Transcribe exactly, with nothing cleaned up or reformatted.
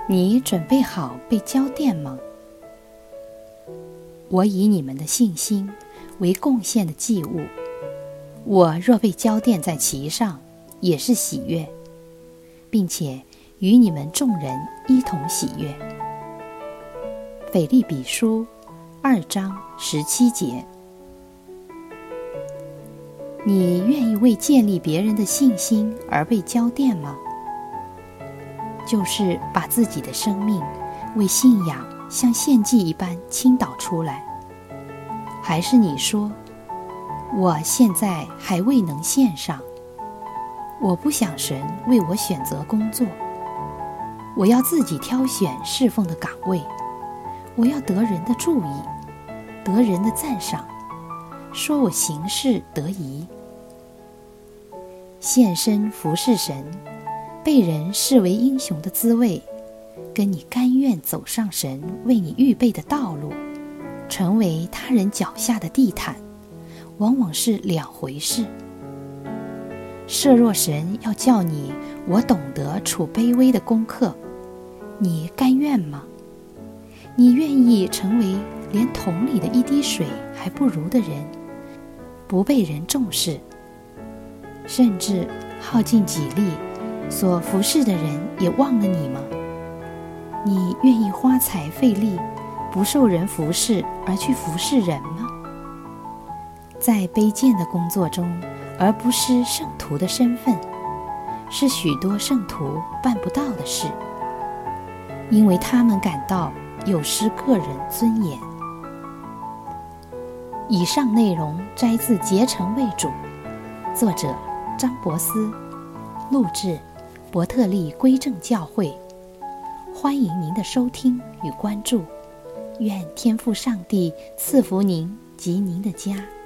你准备好被浇奠吗？我以你们的信心为贡献的祭物，我若被浇奠在其上，也是喜悦，并且与你们众人一同喜悦。腓立比书二章十七节。你愿意为建立别人的信心而被浇奠吗？就是把自己的生命为信仰像献祭一般倾倒出来。还是你说，我现在还未能献上，我不想神为我选择工作，我要自己挑选侍奉的岗位，我要得人的注意，得人的赞赏，说我行事得宜。献身服侍神，被人视为英雄的滋味，跟你甘愿走上神为你预备的道路，成为他人脚下的地毯，往往是两回事。设若神要叫你我懂得处卑微的功课，你甘愿吗？你愿意成为连桶里的一滴水还不如的人，不被人重视，甚至耗尽己力所服侍的人也忘了你吗？你愿意花财费力不受人服侍而去服侍人吗？在卑贱的工作中而不失圣徒的身份，是许多圣徒办不到的事，因为他们感到有失个人尊严。以上内容摘自《竭诚为主》，作者张伯斯，录制伯特利归正教会。欢迎您的收听与关注，愿天父上帝赐福您及您的家。